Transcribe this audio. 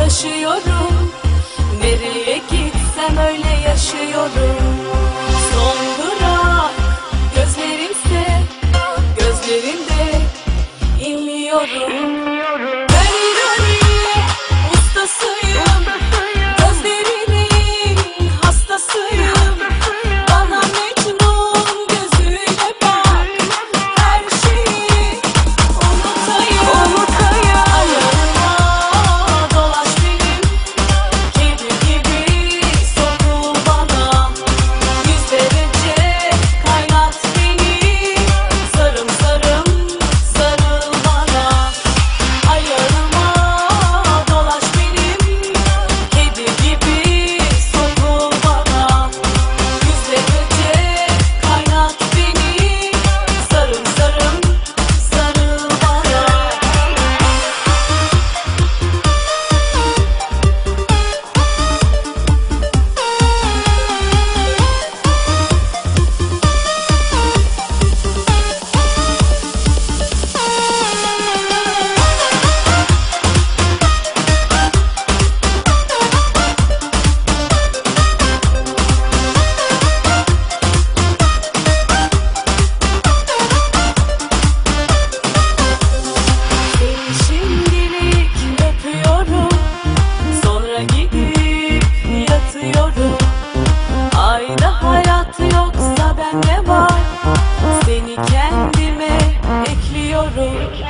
taşıyorum. Nereye gitsem öyle yaşıyorum. Son durak gözlerimse, gözlerinde inliyorum. Ben ironik ustasıyım, gözlerinin hastasıyım. Bana Mecnun gözüyle bak, her şeyi unutayım. Ayağıma dolaş benim, kedi gibi sokul bana. 100 derece kaynat beni, sarım sarım sarıl bana. Ayağıma dolaş benim, kedi gibi sokul bana. 100 derece kaynat beni, sarım sarım sarıl bana. Seni şimdilik öpüyorum, sonra gidip yatıyorum. Ayda hayat yoksa bende var, seni kendime ekliyorum.